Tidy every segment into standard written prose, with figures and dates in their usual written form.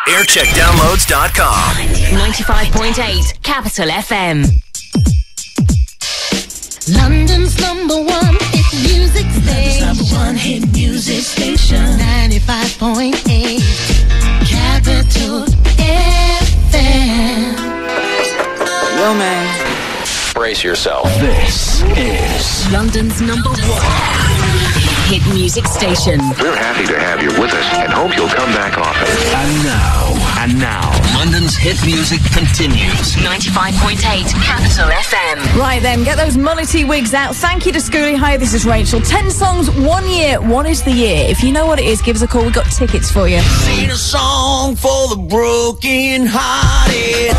Aircheckdownloads.com. 95.8 Capital FM. London's number one hit music station. Number one hit music station. 95.8 Capital FM. Yo, man. Brace yourself. This is London's number one hit music station. We're happy to have you with us and hope you'll come back often. And now, London's hit music continues. 95.8 Capital FM. Right then, get those mullety wigs out. Thank you to Schoolie. Hi, this is Rachel. 10 songs, 1 year. What is the year? If you know what it is, give us a call. We've got tickets for you. Sing a song for the broken hearted.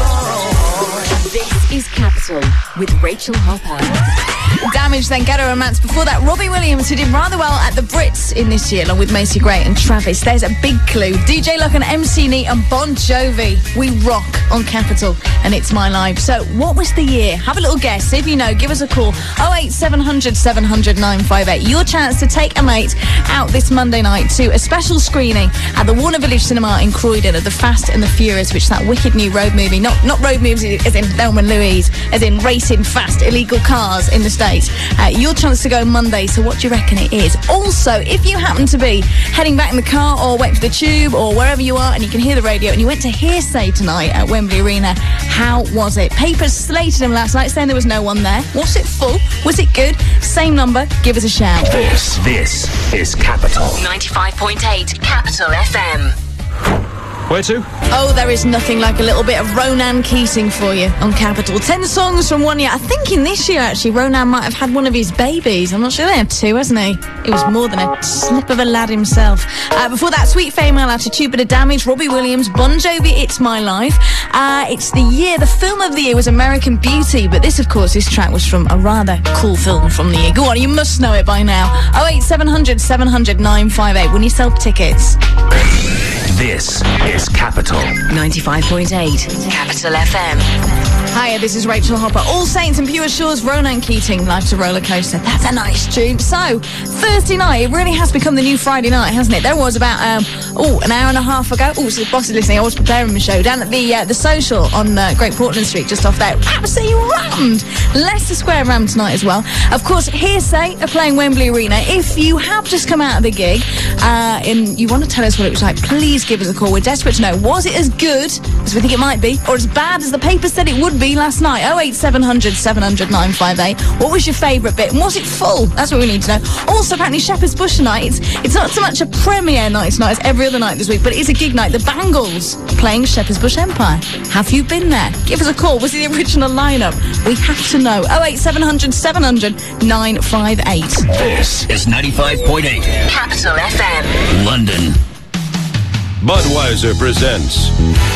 This is Capital with Rachel Hopper. Damage, then Ghetto Romance. Before that, Robbie Williams, who did rather well at the Brits in this year, along with Macy Gray and Travis. There's a big clue. DJ Luck and MC Neat and Bon Jovi. We rock on Capital, and It's My Life. So, what was the year? Have a little guess. If you know, give us a call. 08700 700 958. Your chance to take a mate out this Monday night to a special screening at the Warner Village Cinema in Croydon of The Fast and the Furious, which is that wicked new road movie. Not road movies as in Thelma and Louise, as in racing fast, illegal cars in the States. Your chance to go Monday, so what do you reckon it is? Also, if you happen to be heading back in the car or waiting for the tube or wherever you are and you can hear the radio and you went to Hearsay tonight at Wembley Arena, how was it? Papers slated him last night saying there was no one there. Was it full? Was it good? Same number, give us a shout. This is Capital. 95.8 Capital FM. Where to? Oh, there is nothing like a little bit of Ronan Keating for you on Capital. 10 songs from 1 year. I think in this year, actually, Ronan might have had one of his babies. I'm not sure. They had two, hasn't he? It was more than a slip of a lad himself. Before that, Sweet Female Attitude, bit of Damage, Robbie Williams, Bon Jovi, It's My Life. It's the year, the film of the year was American Beauty, but this, of course, this track was from a rather cool film from the year. Go on, you must know it by now. 08700 700 958. Win yourself tickets. This is Capital. 95.8 Capital FM. Hiya, this is Rachel Hopper. All Saints and Pure Shores, Ronan Keating, Life's a Roller Coaster. That's a nice tune. So, Thursday night, it really has become the new Friday night, hasn't it? There was about, an hour and a half ago. Oh, so the boss is listening. I was preparing my show down at the Social on Great Portland Street, just off there. Absolutely rammed. Leicester Square rammed tonight as well. Of course, Hearsay are playing Wembley Arena. If you have just come out of the gig and you want to tell us what it was like, please give us a call. We're desperate to know. Was it as good as we think it might be, or as bad as the paper said it would be last night? 08700 700 958. What was your favourite bit? And was it full? That's what we need to know. Also, apparently, Shepherd's Bush tonight. It's not so much a premiere night tonight as every other night this week, but it is a gig night. The Bangles playing Shepherd's Bush Empire. Have you been there? Give us a call. Was it the original lineup? We have to know. 08700 700 958. This is 95.8 Capital FM. London. Budweiser presents.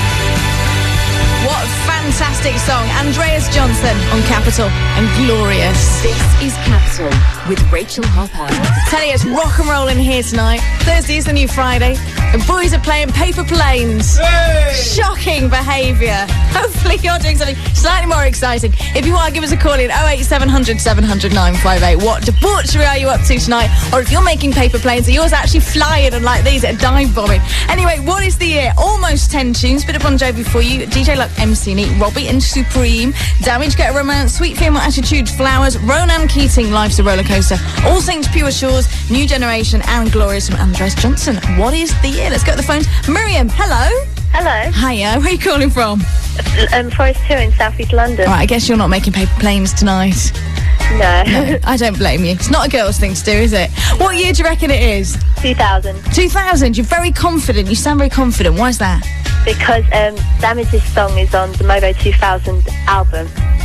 What a fantastic song. Andreas Johnson on Capital and Glorious. This is Capital with Rachel Hopper. Tell you, it's rock and roll in here tonight. Thursday is the new Friday. The boys are playing Paper Planes. Hey! Shocking behaviour. Hopefully you're doing something slightly more exciting. If you are, give us a call in 08700 700 958. What debauchery are you up to tonight? Or if you're making paper planes, are yours actually flying and like these at a dive bombing? Anyway, what is the year? Almost 10 tunes. Bit of Bon Jovi for you. DJ Luck, MC Neat, Robbie and Supreme. Damage, Get a Romance, Sweet Female Attitude, Flowers, Ronan Keating, Life's a Roller Coaster, All Saints, Pure Shores, New Generation and Glorious from Andreas Johnson. What is the year? Let's go to the phones. Miriam, hello. Hello. Hiya, where are you calling from? Forest Hill in South East London. All right, I guess you're not making paper planes tonight. No. I don't blame you. It's not a girl's thing to do, is it? What year do you reckon it is? 2000. 2000. You're very confident. You sound very confident. Why is that? Because Damage's song is on the Movo 2000 album.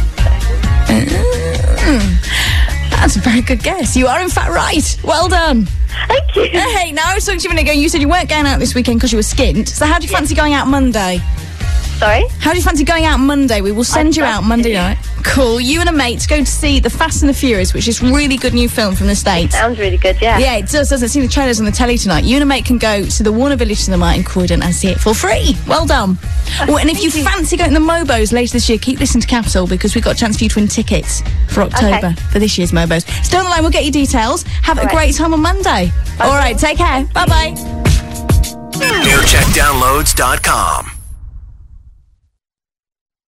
That's a very good guess. You are, in fact, right. Well done. Thank you. Hey, now I was talking to you a minute ago. You said you weren't going out this weekend because you were skint. So how do you fancy going out Monday? Sorry? How do you fancy going out Monday? We will send you out Monday night. Cool. You and a mate to go to see The Fast and the Furious, which is a really good new film from the States. It sounds really good, yeah. Yeah, it does, doesn't it? See the trailers on the telly tonight. You and a mate can go to the Warner Village Cinema in Croydon and see it for free. Well done. Oh, and if you fancy going to the Mobos later this year, keep listening to Capital because we've got a chance for you to win tickets for October for this year's Mobos. Stay on the line, we'll get your details. Have a great time on Monday. All right, take care. Bye-bye. aircheckdownloads.com.